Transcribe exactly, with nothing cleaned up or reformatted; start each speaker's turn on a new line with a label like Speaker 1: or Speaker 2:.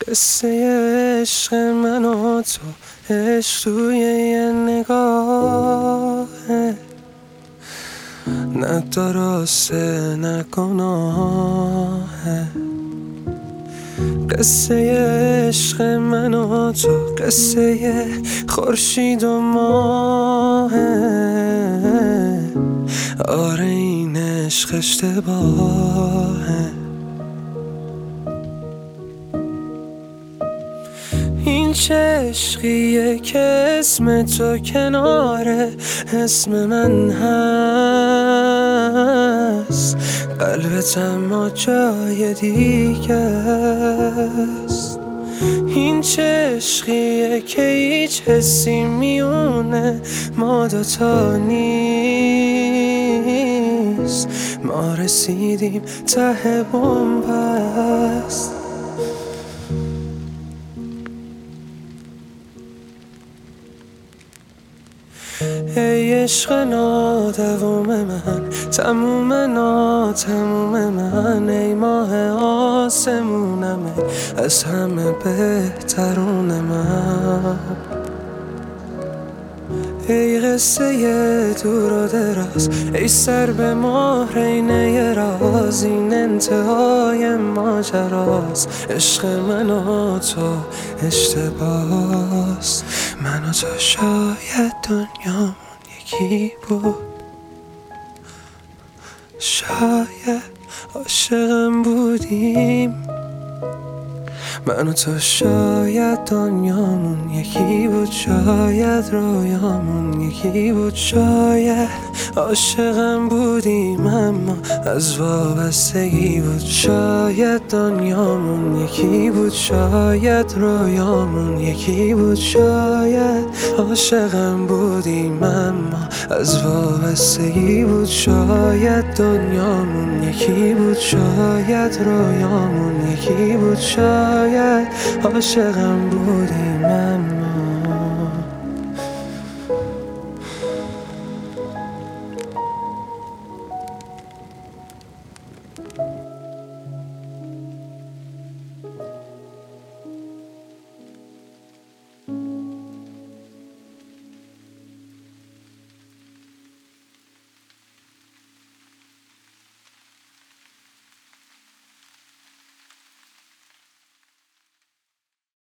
Speaker 1: قصه عشق من و تو، عشق توی یه نگاهه، نه درسته نه گناهه. قصه عشق من و تو، قصه خورشید و ماهه. آره این عشق اشتباهه. این چه عشقیه که اسم تو کناره اسم من هست، قلبت اما جای دیگه است. این چه عشقیه که هیچ حسی میونه ما دوتا نیست، ما رسیدیم ته بن‌بست. ای عشق نادوم من، تموم ناتموم من، ای ماه آسمونم، ای از همه بهترون من. ای قصه دور و دراز، ای سر به مهرینه راز، این انتهای ماجراست. عشق من و تو اشتباس، من و تو شاید دنیامون یکی بود، شاید عاشقم بودیم. من و تو شاید دنیامون یکی بود، شاید رویامون یکی بود، شاید عاشقم بودیم اما از وابستگی بود. شاید دنیامون یکی بود، شاید رویامون یکی بود، شاید عاشقم بودیم اما از وابستگی بود. شاید دنیامون یکی بود، شاید رویامون یکی بود، شاید عاشقم بودیم اما